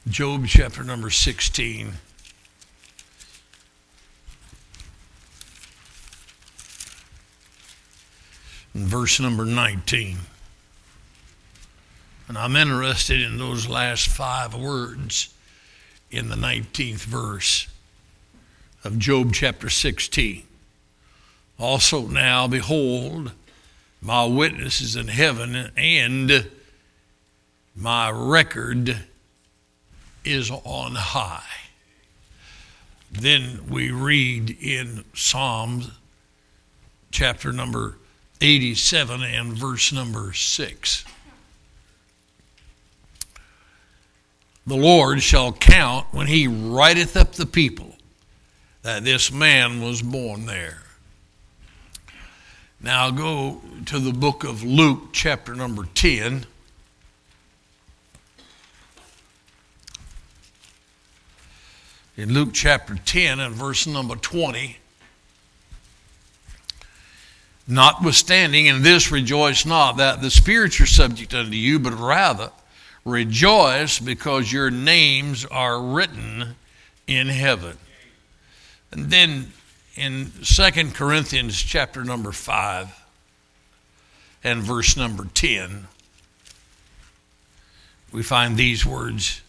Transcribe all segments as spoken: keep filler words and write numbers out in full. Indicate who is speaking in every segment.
Speaker 1: Job chapter number sixteen. And verse number nineteen. And I'm interested in those last five words in the nineteenth verse of Job chapter sixteen. Also now, behold, my witness is in heaven, and my record is on high. Then we read in Psalms chapter number eighty-seven and verse number six. The Lord shall count when he writeth up the people that this man was born there. Now go to the book of Luke chapter number ten. In Luke chapter ten and verse number twenty. Notwithstanding, in this rejoice not that the spirits are subject unto you, but rather rejoice because your names are written in heaven. And then in Second Corinthians chapter number five and verse number ten, we find these words.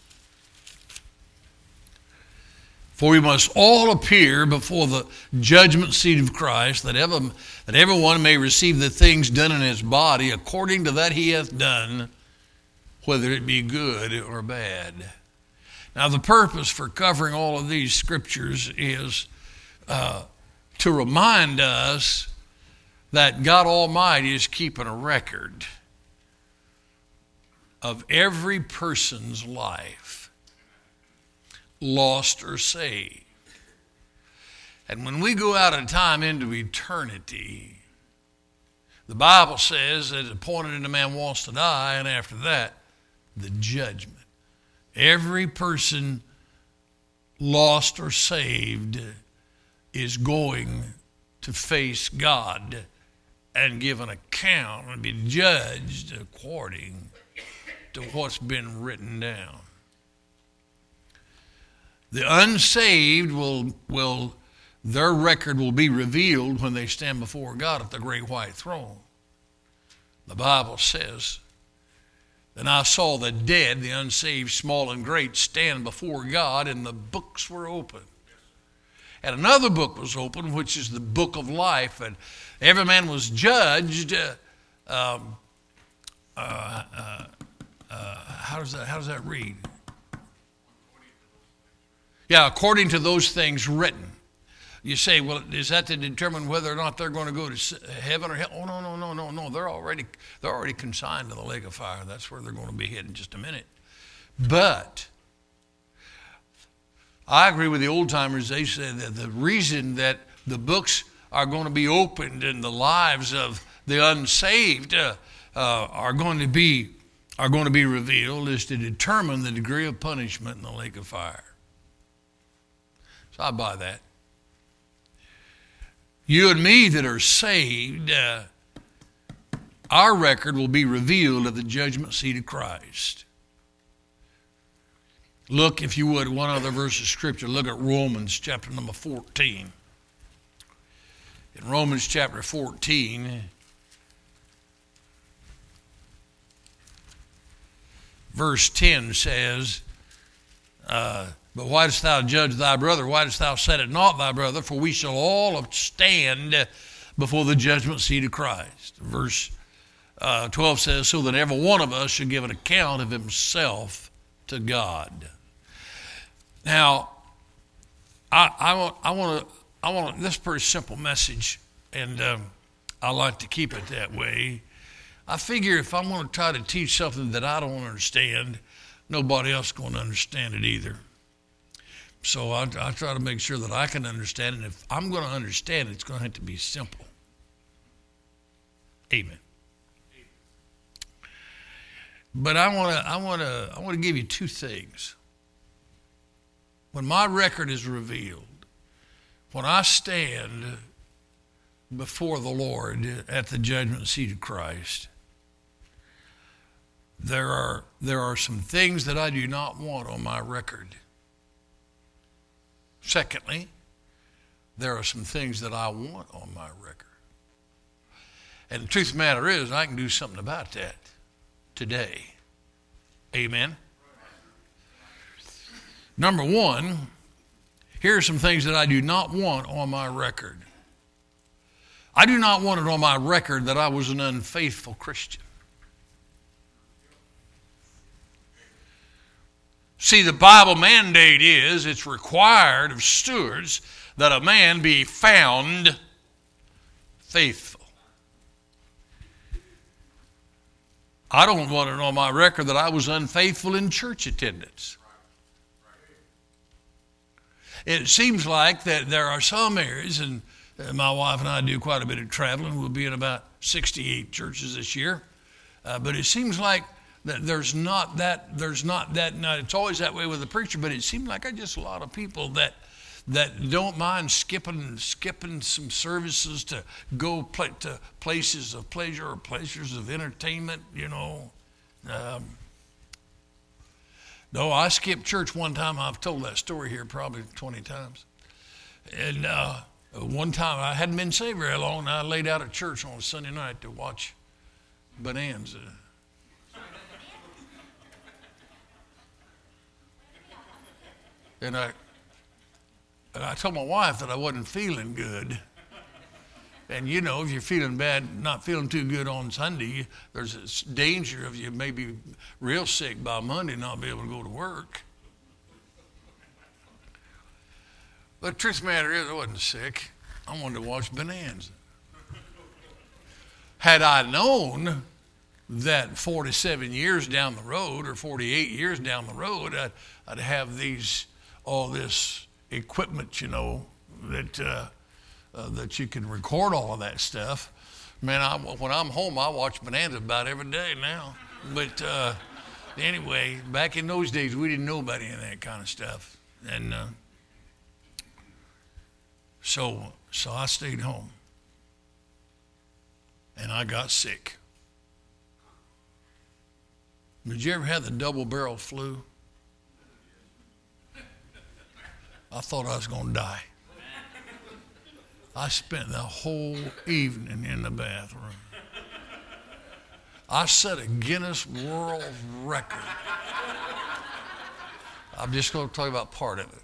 Speaker 1: For we must all appear before the judgment seat of Christ, that, ever, that everyone may receive the things done in his body according to that he hath done, whether it be good or bad. Now, the purpose for covering all of these scriptures is uh, to remind us that God Almighty is keeping a record of every person's life, lost or saved. And when we go out of time into eternity, the Bible says that it's appointed in a man wants to die, and after that, the judgment. Every person lost or saved is going to face God and give an account and be judged according to what's been written down. The unsaved will, will, their record will be revealed when they stand before God at the great white throne. The Bible says, then I saw the dead, the unsaved, small and great, stand before God, and the books were open. And another book was opened, which is the book of life, and every man was judged. Uh, um, uh, uh, uh, how does that? How does that read? Yeah, according to those things written. You say, well, is that to determine whether or not they're going to go to heaven or hell? Oh, no, no, no, no, no. They're already, they're already consigned to the lake of fire. That's where they're going to be hid in just a minute. But I agree with the old timers. They said that the reason that the books are going to be opened and the lives of the unsaved uh, uh, are going to be are going to be revealed is to determine the degree of punishment in the lake of fire. So I buy that. You and me that are saved, uh, our record will be revealed at the judgment seat of Christ. Look, if you would, one other verse of Scripture. Look at Romans chapter number fourteen. In Romans chapter fourteen, verse ten says, uh, but why dost thou judge thy brother? Why dost thou set it not thy brother? For we shall all stand before the judgment seat of Christ. Verse uh, twelve says, so that every one of us should give an account of himself to God. Now, I, I want, I want to, I want this pretty simple message, and um, I like to keep it that way. I figure if I'm going to try to teach something that I don't understand, nobody else is going to understand it either. So I, I try to make sure that I can understand it. And if I'm going to understand it, it's going to have to be simple. Amen. But I want to, I want to, I want to give you two things. When my record is revealed, when I stand before the Lord at the judgment seat of Christ, there are there are some things that I do not want on my record. Secondly, there are some things that I want on my record. And the truth of the matter is, I can do something about that today. Amen? Number one, here are some things that I do not want on my record. I do not want it on my record that I was an unfaithful Christian. See, the Bible mandate is, it's required of stewards that a man be found faithful. I don't want it on my record that I was unfaithful in church attendance. It seems like that there are some areas, and my wife and I do quite a bit of traveling. We'll be in about sixty-eight churches this year. Uh, but it seems like that there's not that, there's not that, now it's always that way with the preacher, but it seems like I just a lot of people that that don't mind skipping skipping some services to go play, to places of pleasure or places of entertainment, you know. Um, no, I skipped church one time. I've told that story here probably twenty times. And uh, one time I hadn't been saved very long, and I laid out at church on a Sunday night to watch Bonanza. And I And I told my wife that I wasn't feeling good. And you know, if you're feeling bad, not feeling too good on Sunday, there's a danger of you maybe real sick by Monday, not be able to go to work. But the truth of the matter is, I wasn't sick. I wanted to watch Bonanza. Had I known that forty-seven years down the road, or forty-eight years down the road, I'd, I'd have these, all this equipment, you know, that uh, uh, that you can record all of that stuff. Man, I, when I'm home, I watch Bonanza about every day now. But uh, anyway, back in those days, we didn't know about any of that kind of stuff, and uh, so so I stayed home, and I got sick. Did you ever have the double-barrel flu? I thought I was going to die. I spent the whole evening in the bathroom. I set a Guinness World Record. I'm just going to talk about part of it.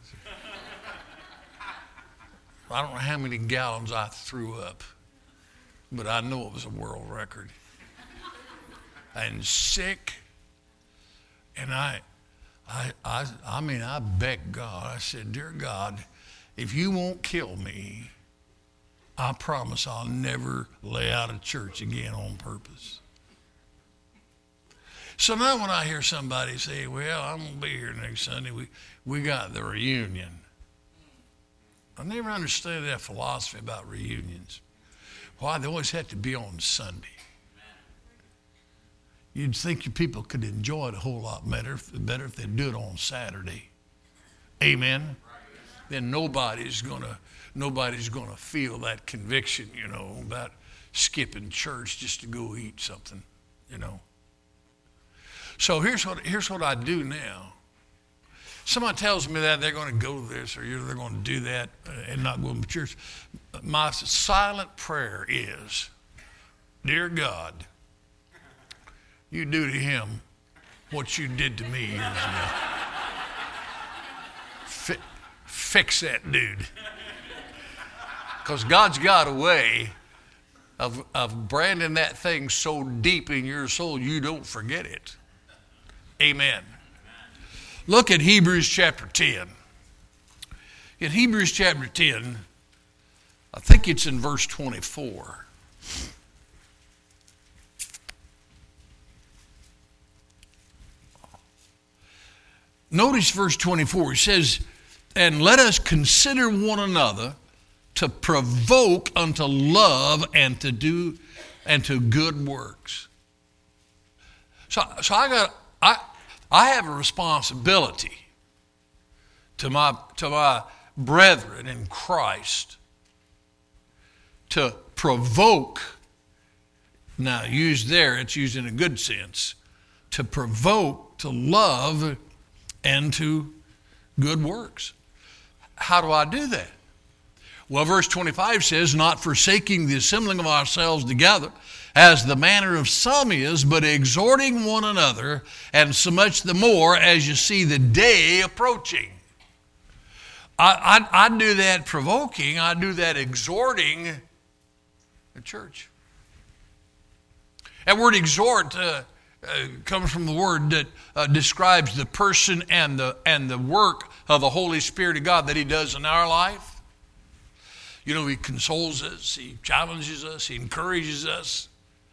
Speaker 1: I don't know how many gallons I threw up, but I know it was a world record. And sick, and I... I, I, I mean, I begged God. I said, dear God, if you won't kill me, I promise I'll never lay out of church again on purpose. So now when I hear somebody say, well, I'm going to be here next Sunday, we, we got the reunion. I never understood that philosophy about reunions. Why they always have to be on Sunday. You'd think your people could enjoy it a whole lot better, better if they'd do it on Saturday. Amen? Then nobody's gonna nobody's gonna feel that conviction, you know, about skipping church just to go eat something, you know. So here's what here's what I do now. Somebody tells me that they're going to go to this or they're going to do that and not go to church. My silent prayer is, dear God, you do to him what you did to me years ago. Fi- fix that dude. Because God's got a way of, of branding that thing so deep in your soul you don't forget it. Amen. Look at Hebrews chapter ten. In Hebrews chapter ten, I think it's in verse twenty-four. Notice verse twenty-four. It says, and let us consider one another to provoke unto love and to do and to good works. So, so I got I I have a responsibility to my to my brethren in Christ to provoke. Now, used there, it's used in a good sense. to provoke to love and to good works. How do I do that? Well, verse twenty-five says, not forsaking the assembling of ourselves together, as the manner of some is, but exhorting one another, and so much the more as you see the day approaching. I, I, I do that provoking, I do that exhorting the church. That word exhort uh, uh, comes from the word that uh, describes the person and the, and the work of the Holy Spirit of God that He does in our life. You know, He consoles us, He challenges us, He encourages us.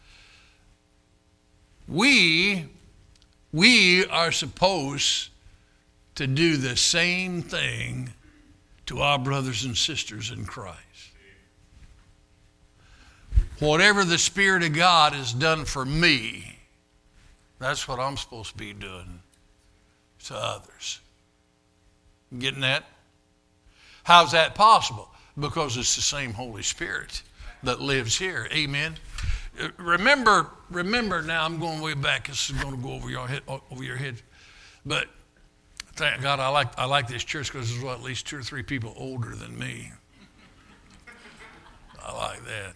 Speaker 1: We, we are supposed to do the same thing to our brothers and sisters in Christ. Whatever the Spirit of God has done for me, that's what I'm supposed to be doing to others. Getting that? How's that possible? Because it's the same Holy Spirit that lives here. Amen. Remember, remember now, I'm going way back. This is going to go over your head, over your head. But thank God I like, I like this church because there's what, at least two or three people older than me. I like that.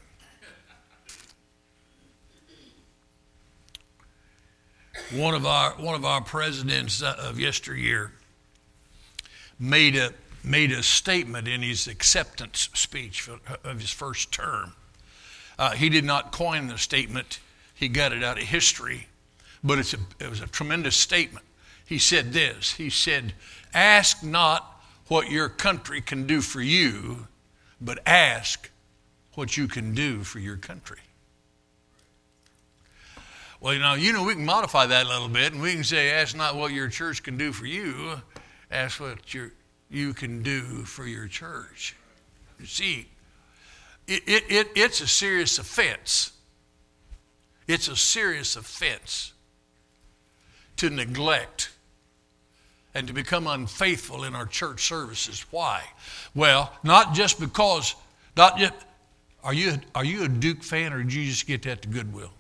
Speaker 1: One of our one of our presidents of yesteryear made a made a statement in his acceptance speech of his first term. Uh, he did not coin the statement; he got it out of history, but it's a, it was a tremendous statement. He said this: He said, "Ask not what your country can do for you, but ask what you can do for your country." Well, you know, you know, we can modify that a little bit, and we can say, ask not what your church can do for you, ask what your, you can do for your church. You see, it, it, it, it's a serious offense. It's a serious offense to neglect and to become unfaithful in our church services. Why? Well, not just because, not yet. Are you, are you a Duke fan, or did you just get that to Goodwill?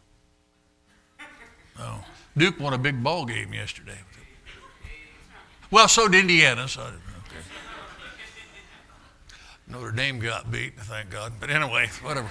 Speaker 1: Oh, Duke won a big ball game yesterday. Well, so did Indiana. So, okay. Notre Dame got beat, thank God. But anyway, whatever.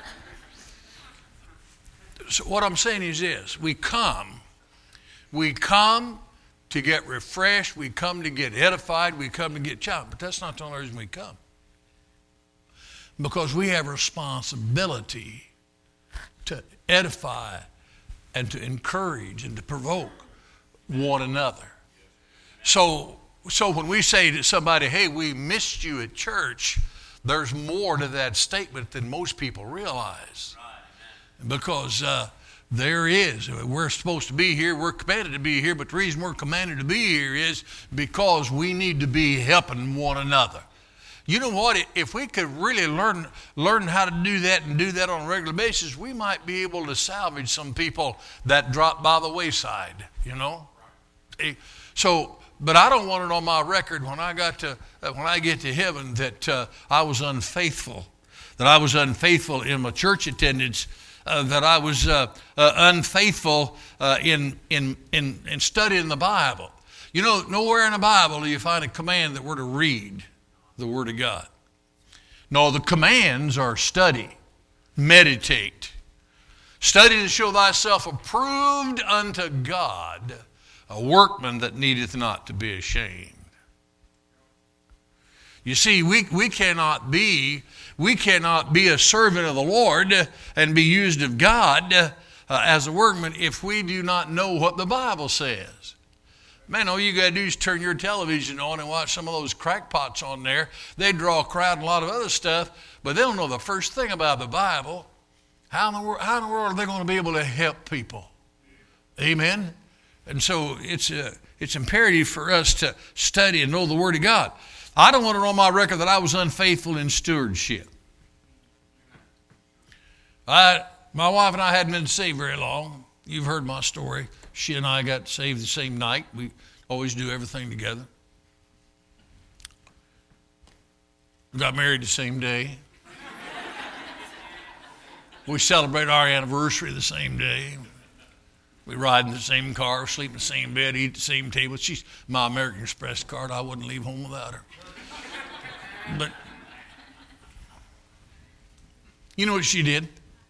Speaker 1: So what I'm saying is this: we come, we come to get refreshed, we come to get edified, we come to get challenged. But that's not the only reason we come. Because we have a responsibility to edify and to encourage and to provoke one another. So, so when we say to somebody, hey, we missed you at church, there's more to that statement than most people realize. Because uh, there is. We're supposed to be here. We're commanded to be here. But the reason we're commanded to be here is because we need to be helping one another. You know what? If we could really learn learn how to do that and do that on a regular basis, we might be able to salvage some people that drop by the wayside, you know? So, but I don't want it on my record when I got to when I get to heaven that uh, I was unfaithful, that I was unfaithful in my church attendance, uh, that I was uh, uh, unfaithful uh, in, in in in studying the Bible. You know, nowhere in the Bible do you find a command that we're to read the Word of God. No, the commands are study, meditate. Study to show thyself approved unto God, a workman that needeth not to be ashamed. You see, we, we cannot be, we cannot be a servant of the Lord and be used of God uh, as a workman if we do not know what the Bible says. Man, all you got to do is turn your television on and watch some of those crackpots on there. They draw a crowd and a lot of other stuff, but they don't know the first thing about the Bible. How in the world, how in the world are they going to be able to help people? Amen? And so it's a, it's imperative for us to study and know the Word of God. I don't want it on my record that I was unfaithful in stewardship. I, my wife and I hadn't been saved very long. You've heard my story. She and I got saved the same night. We always do everything together. We got married the same day. We celebrate our anniversary the same day. We ride in the same car, sleep in the same bed, eat at the same table. She's my American Express card. I wouldn't leave home without her. But you know what she did?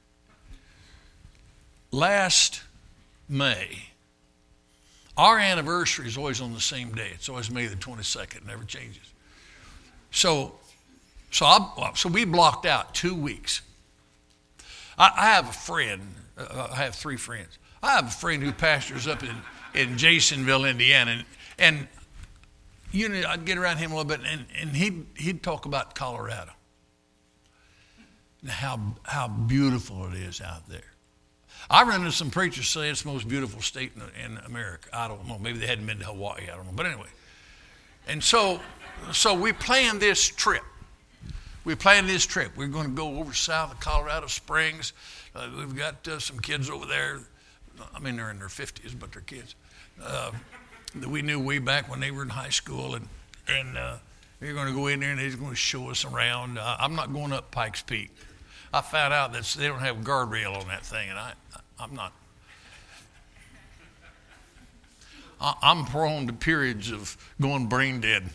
Speaker 1: Last May, our anniversary is always on the same day. It's always May the twenty-second. It never changes. So, so, I, so we blocked out two weeks. I, I have a friend. Uh, I have three friends. I have a friend who pastors up in, in Jasonville, Indiana, and, and you know, I'd get around him a little bit, and, and he'd, he'd talk about Colorado and how, how beautiful it is out there. I run into some preachers say it's the most beautiful state in, in America. I don't know. Maybe they hadn't been to Hawaii. I don't know. But anyway. And so, so we planned this trip. We planned this trip. We're going to go over south of Colorado Springs. Uh, we've got uh, some kids over there. I mean, they're in their fifties, but they're kids. Uh, that we knew way back when they were in high school. And, and uh, we're going to go in there, and they're going to show us around. Uh, I'm not going up Pikes Peak. I found out that they don't have guardrail on that thing, and I, I'm not. I'm prone to periods of going brain dead.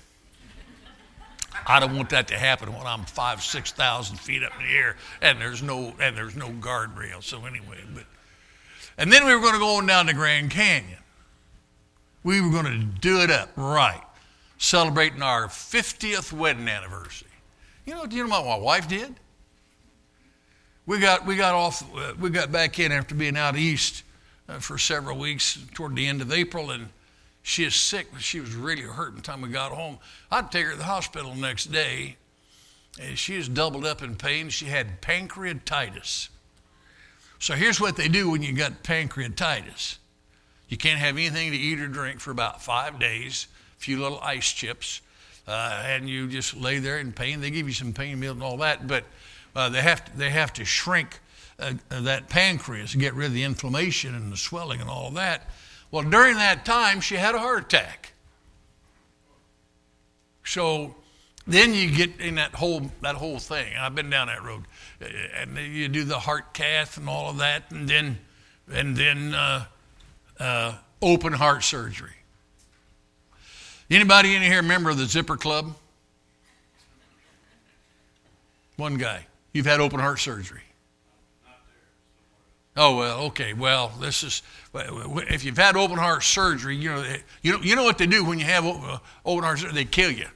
Speaker 1: I don't want that to happen when I'm five, six thousand feet up in the air, and there's no and there's no guardrail. So anyway, but and then we were going to go on down to Grand Canyon. We were going to do it up right, celebrating our fiftieth wedding anniversary. You know, do you know what my wife did? We got we got off. Uh, we got back in after being out east uh, for several weeks toward the end of April, and she is sick. She was really hurt by the time we got home. I'd take her to the hospital the next day, and she was doubled up in pain. She had pancreatitis. So here's what they do when you got pancreatitis. You can't have anything to eat or drink for about five days, a few little ice chips, uh, and you just lay there in pain. They give you some pain pills and all that, but uh, they have to, they have to shrink uh, that pancreas and get rid of the inflammation and the swelling and all of that. Well, during that time, she had a heart attack. So then you get in that whole that whole thing. I've been down that road, and you do the heart cath and all of that, and then and then uh, uh, open heart surgery. Anybody in here a member of the Zipper Club? One guy. You've had open heart surgery. Oh, well, okay. Well, this is, if you've had open heart surgery, you know, you know, you know what they do when you have open heart surgery? They kill you.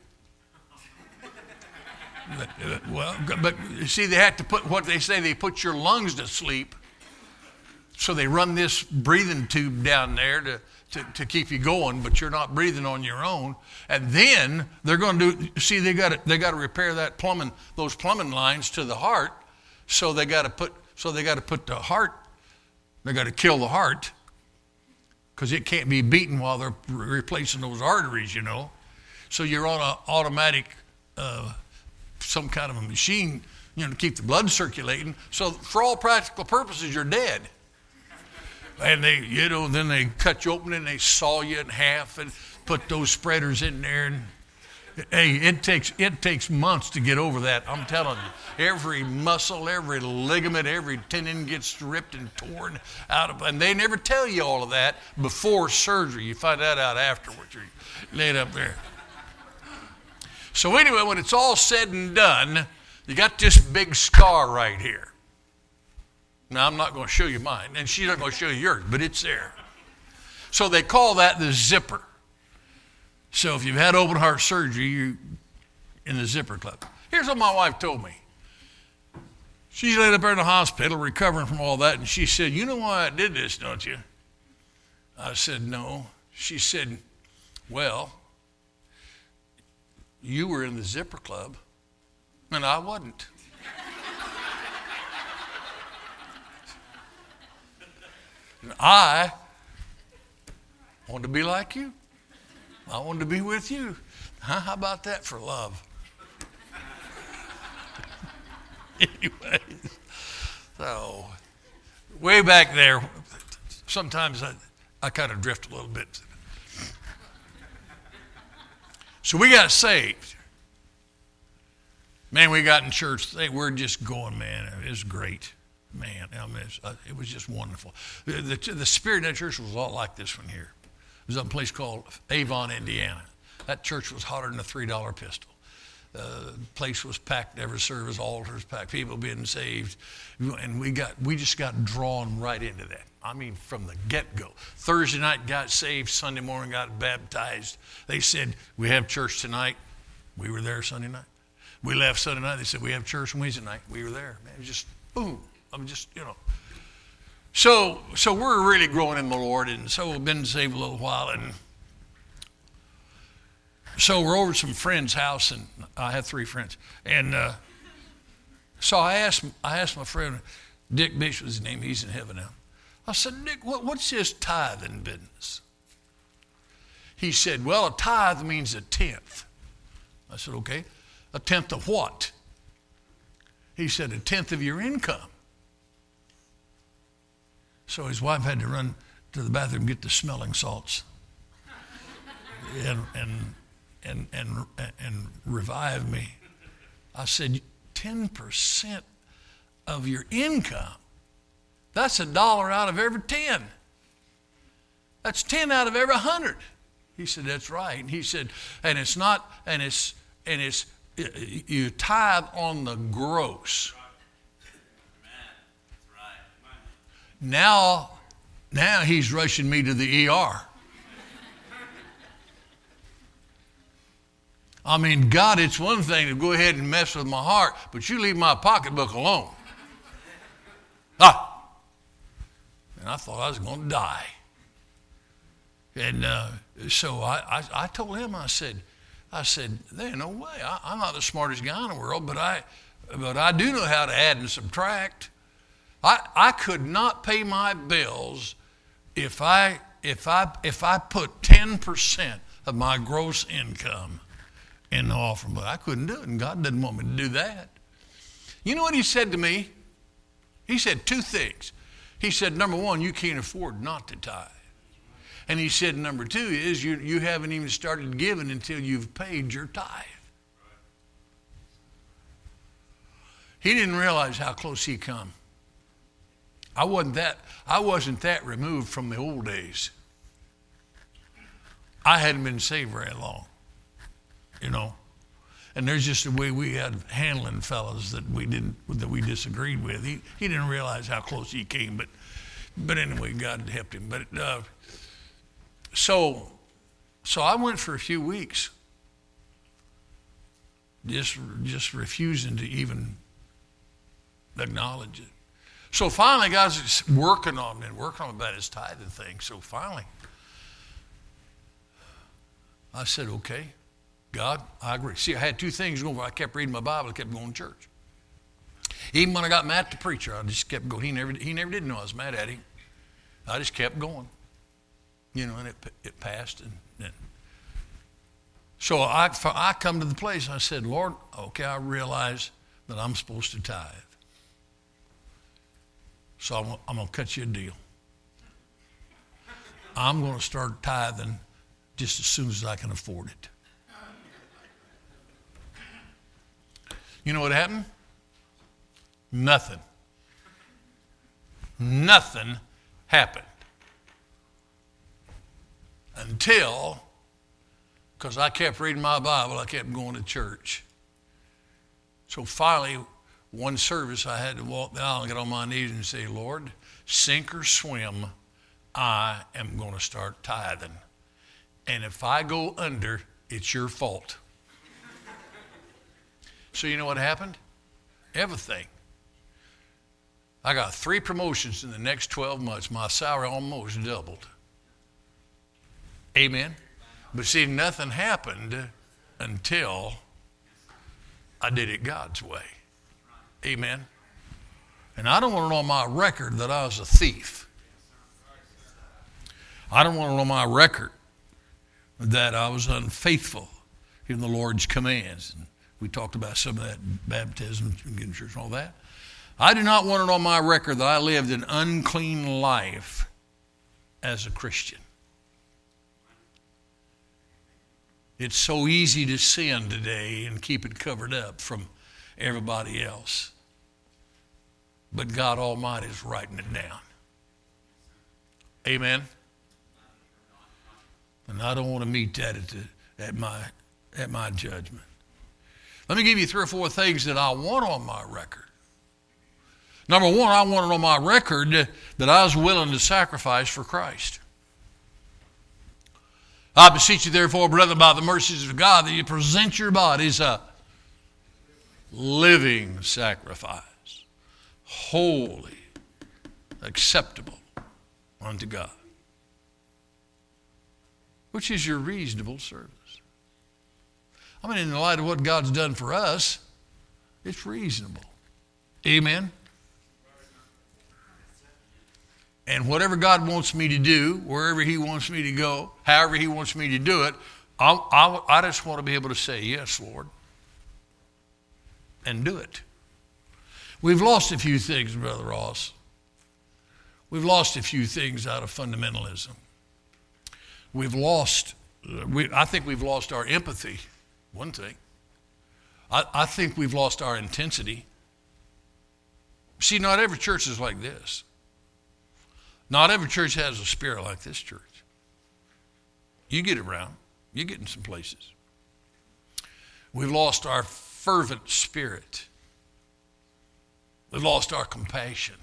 Speaker 1: Well, but you see, they have to put, what they say, they put your lungs to sleep. So they run this breathing tube down there to, to, to keep you going, but you're not breathing on your own. And then they're going to do, see, they got to, they got to repair that plumbing, those plumbing lines to the heart. So they got to put, so they got to put the heart, they got to kill the heart because it can't be beaten while they're replacing those arteries, you know. So you're on an automatic, uh, some kind of a machine, you know, to keep the blood circulating. So for all practical purposes, you're dead. And they, you know, then they cut you open and they saw you in half and put those spreaders in there. And hey, it takes it takes months to get over that. I'm telling you, every muscle, every ligament, every tendon gets ripped and torn out of. And they never tell you all of that before surgery. You find that out afterwards. You're laid up there. So anyway, when it's all said and done, you got this big scar right here. Now, I'm not going to show you mine, and she's not going to show you yours, but it's there. So they call that the zipper. So if you've had open heart surgery, you're in the Zipper Club. Here's what my wife told me. She's laid up there in the hospital recovering from all that, and she said, you know why I did this, don't you? I said, no. She said, well, you were in the Zipper Club, and I wasn't. And I wanted to be like you. I wanted to be with you. Huh? How about that for love? Anyways, so way back there, sometimes I, I kind of drift a little bit. So we got saved. Man, we got in church. They, we're just going, man. It was great. man, I mean, it's, uh, it was just wonderful. The, the, the spirit of that church was a lot like this one here. It was up in a place called Avon, Indiana. That church was hotter than a three dollar pistol. The uh, place was packed, every service, altars packed, people being saved. And we got, we just got drawn right into that. I mean, from the get-go. Thursday night got saved, Sunday morning got baptized. They said, we have church tonight. We were there Sunday night. We left Sunday night. They said, we have church Wednesday night. We were there. Man, it was just, boom. I'm just, you know. So, so we're really growing in the Lord, and so we've been saved a little while, and so we're over at some friend's house, and I have three friends, and uh, so I asked, I asked my friend, Dick Bishop was his name, he's in heaven now. I said, Dick, what, what's this tithing business? He said, well, a tithe means a tenth. I said, okay, a tenth of what? He said, a tenth of your income. So his wife had to run to the bathroom and get the smelling salts and, and, and, and, and revive me. I said, ten percent of your income, that's a dollar out of every ten. That's ten out of every hundred. He said, that's right. And he said, and it's not, and it's, and it's, you tithe on the gross. Now, now he's rushing me to the E R. I mean, God, it's one thing to go ahead and mess with my heart, but you leave my pocketbook alone. Ah! And I thought I was going to die. And uh, so I, I, I told him, I said, I said, there's no way. I, I'm not the smartest guy in the world, but I, but I do know how to add and subtract. I, I could not pay my bills if I if I if I put ten percent of my gross income in the offering, but I couldn't do it, and God didn't want me to do that. You know what he said to me? He said two things. He said, number one, you can't afford not to tithe. And he said, number two is you, you haven't even started giving until you've paid your tithe. He didn't realize how close he come. I wasn't that, I wasn't that removed from the old days. I hadn't been saved very long, you know. And there's just a way we had handling fellows that we didn't, that we disagreed with. He he didn't realize how close he came, but but anyway, God helped him. But uh, so so I went for a few weeks, just just refusing to even acknowledge it. So finally, God's working on me and working on about his tithing thing. So finally, I said, okay, God, I agree. See, I had two things going. I kept reading my Bible. I kept going to church. Even when I got mad at the preacher, I just kept going. He never, he never did know I was mad at him. I just kept going. You know, and it, it passed. And, and so I, I come to the place, I said, Lord, okay, I realize that I'm supposed to tithe. So I'm, I'm going to cut you a deal. I'm going to start tithing just as soon as I can afford it. You know what happened? Nothing. Nothing happened. Until, because I kept reading my Bible, I kept going to church. So finally, one service, I had to walk down and get on my knees and say, Lord, sink or swim, I am going to start tithing. And if I go under, it's your fault. So you know what happened? Everything. I got three promotions in the next twelve months. My salary almost doubled. Amen? But see, nothing happened until I did it God's way. Amen? And I don't want it on my record that I was a thief. I don't want it on my record that I was unfaithful in the Lord's commands. And we talked about some of that, baptism, getting church, and all that. I do not want it on my record that I lived an unclean life as a Christian. It's so easy to sin today and keep it covered up from everybody else. but God Almighty is writing it down. Amen? And I don't want to meet that at, the, at, my, at my judgment. Let me give you three or four things that I want on my record. Number one, I want it on my record that I was willing to sacrifice for Christ. I beseech you, therefore, brethren, by the mercies of God, that you present your bodies a living sacrifice, holy, acceptable unto God, which is your reasonable service. I mean, in the light of what God's done for us, it's reasonable. Amen? And whatever God wants me to do, wherever he wants me to go, however he wants me to do it, I, I, I just want to be able to say, yes, Lord, and do it. We've lost a few things, Brother Ross. We've lost a few things out of fundamentalism. We've lost, we, I think we've lost our empathy, one thing. I, I think we've lost our intensity. See, not every church is like this. Not every church has a spirit like this church. You get around. You get in some places. We've lost our fervent spirit. We've lost our compassion.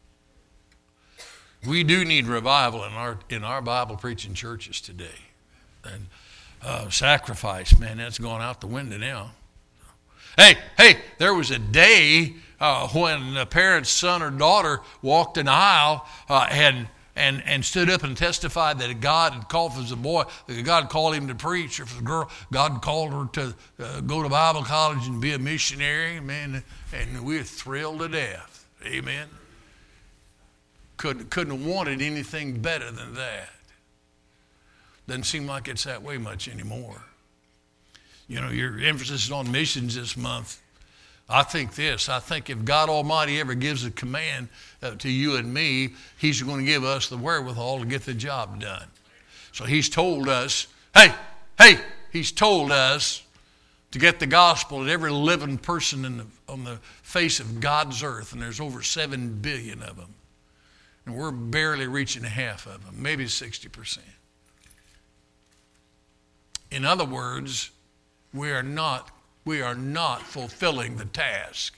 Speaker 1: We do need revival in our in our Bible preaching churches today. And uh, sacrifice, man, that's gone out the window now. Hey, hey, there was a day uh, when a parent's son or daughter walked an aisle uh, and and and stood up and testified that God had called, if it was a boy, that God called him to preach, or if it was a girl, God called her to uh, go to Bible college and be a missionary, man, and we were thrilled to death. Amen. Couldn't, couldn't have wanted anything better than that. Doesn't seem like it's that way much anymore. You know, your emphasis is on missions this month. I think this. I think if God Almighty ever gives a command uh, to you and me, he's going to give us the wherewithal to get the job done. So he's told us, hey, hey, he's told us to get the gospel to every living person in the, on the face of God's earth, and there's over seven billion of them. And we're barely reaching half of them, maybe sixty percent. In other words, we are not we are not fulfilling the task.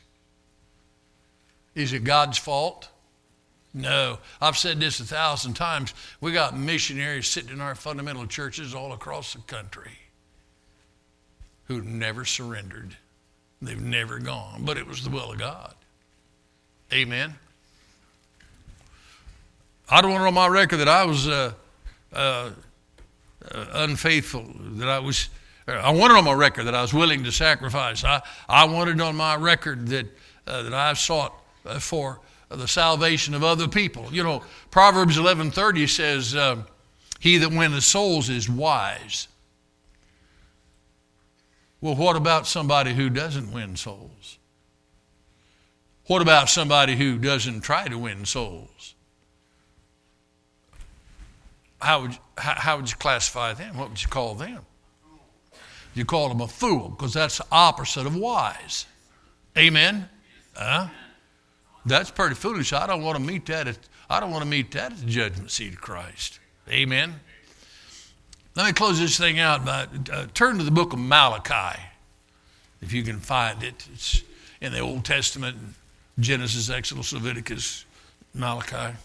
Speaker 1: Is it God's fault? No. I've said this a thousand times. We got missionaries sitting in our fundamental churches all across the country who never surrendered. They've never gone, but it was the will of God. Amen. I don't want it on my record that I was uh, uh, uh, unfaithful, that I was, I wanted on my record that I was willing to sacrifice. I, I wanted on my record that, uh, that I sought uh, for the salvation of other people. You know, Proverbs eleven thirty says, uh, he that winneth souls is wise. Well, what about somebody who doesn't win souls? What about somebody who doesn't try to win souls? How would, you, how, how would you classify them? What would you call them? You call them a fool, because that's the opposite of wise. Amen? Huh? That's pretty foolish. I don't want to meet that at, I don't want to meet that at the judgment seat of Christ. Amen? Let me close this thing out by uh, turn to the book of Malachi, if you can find it. It's in the Old Testament, Genesis, Exodus, Leviticus, Malachi.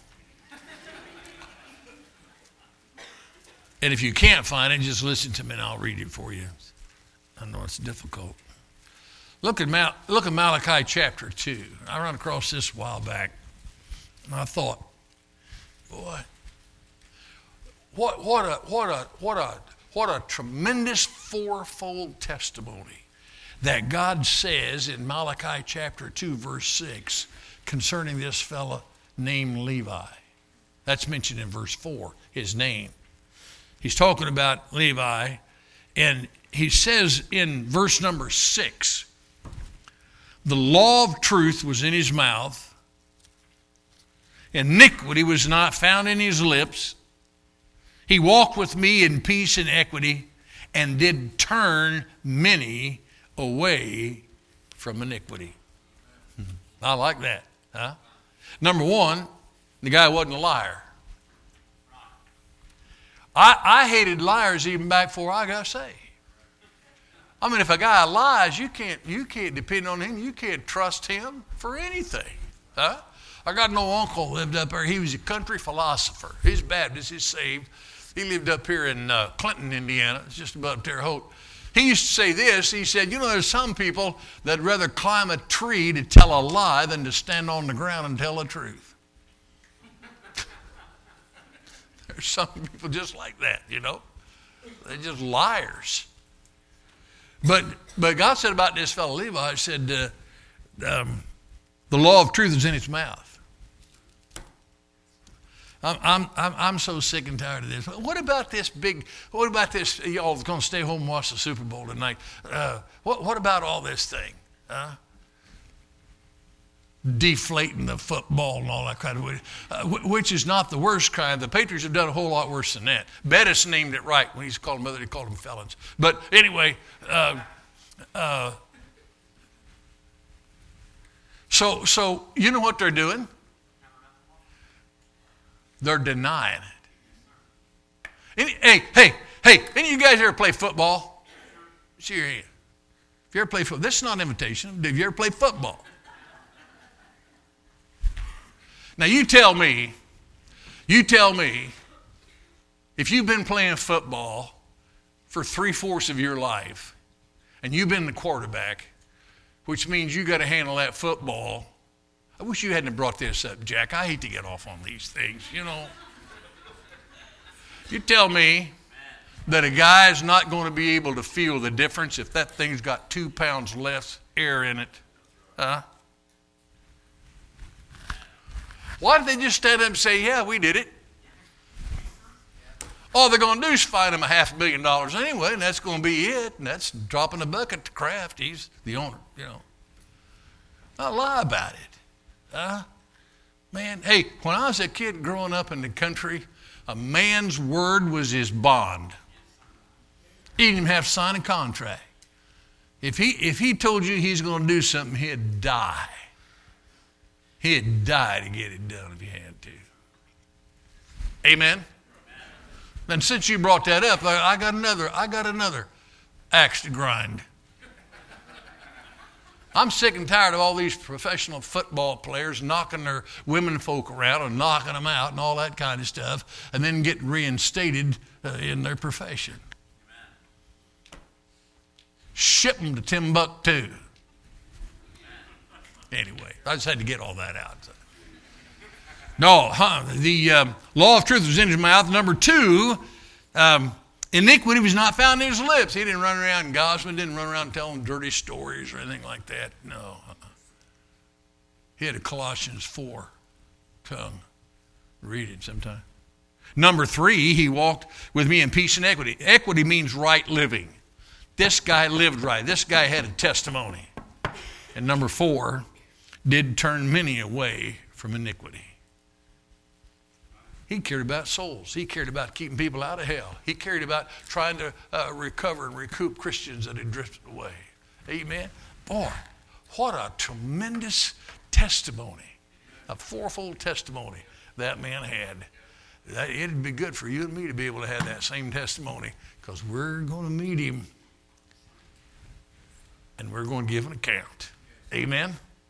Speaker 1: And if you can't find it, just listen to me and I'll read it for you. I know it's difficult. Look at Mal- look at Malachi chapter two. I ran across this a while back, and I thought, boy, what what a what a what a what a tremendous fourfold testimony that God says in Malachi chapter two, verse six, concerning this fella named Levi. That's mentioned in verse four, his name. He's talking about Levi, and he says in verse number six, the law of truth was in his mouth, iniquity was not found in his lips. He walked with me in peace and equity, and did turn many away from iniquity. I like that, huh? Number one, the guy wasn't a liar. I, I hated liars even back before I got saved. I mean, if a guy lies, you can't you can't depend on him. You can't trust him for anything. Huh? I got an old uncle who lived up there. He was a country philosopher. He's Baptist. He's saved. He lived up here in uh, Clinton, Indiana. It's just above Terre Haute. He used to say this. He said, you know, there's some people that'd rather climb a tree to tell a lie than to stand on the ground and tell the truth. There's some people just like that, you know. They're just liars. But but God said about this fellow Levi, he said, uh, um, the law of truth is in its mouth. I'm, I'm, I'm so sick and tired of this. What about this big, what about this, y'all going to stay home and watch the Super Bowl tonight? Uh, what, what about all this thing? Huh? Deflating the football and all that kind of way, uh, which is not the worst crime. The Patriots have done a whole lot worse than that. Bettis named it right when he's called them other, he called them felons. But anyway, uh, uh, so so you know what they're doing? They're denying it. Any, hey, hey, hey, any of you guys ever play football? See your hand. If you ever play football, this is not an invitation. Have you ever played football? Now you tell me, you tell me, if you've been playing football for three-fourths of your life, and you've been the quarterback, which means you got to handle that football. I wish you hadn't brought this up, Jack. I hate to get off on these things, you know. You tell me that a guy is not going to be able to feel the difference if that thing's got two pounds less air in it, huh? Why don't they just stand up and say, yeah, we did it? All they're going to do is fine him a half a million dollars anyway, and that's going to be it. And that's dropping a bucket to Kraft. He's the owner, you know. Not lie about it. Huh? Man, hey, when I was a kid growing up in the country, a man's word was his bond. He didn't even have to sign a contract. If he, if he told you he's going to do something, he'd die. He'd die to get it done if he had to. Amen? And since you brought that up, I got another, I got another axe to grind. I'm sick and tired of all these professional football players knocking their women folk around and knocking them out and all that kind of stuff, and then getting reinstated uh, in their profession. Amen. Ship them to Timbuktu. Anyway, I just had to get all that out. No, huh? The um, law of truth was in his mouth. Number two, um, iniquity was not found in his lips. He didn't run around gossiping, didn't run around telling dirty stories or anything like that. No. Uh-uh. He had a Colossians four tongue. Read it sometime. Number three, he walked with me in peace and equity. Equity means right living. This guy lived right. This guy had a testimony. And number four, did turn many away from iniquity. He cared about souls. He cared about keeping people out of hell. He cared about trying to uh, recover and recoup Christians that had drifted away. Amen? Boy, what a tremendous testimony, a fourfold testimony that man had. That, it'd be good for you and me to be able to have that same testimony, because we're going to meet him and we're going to give an account. Amen?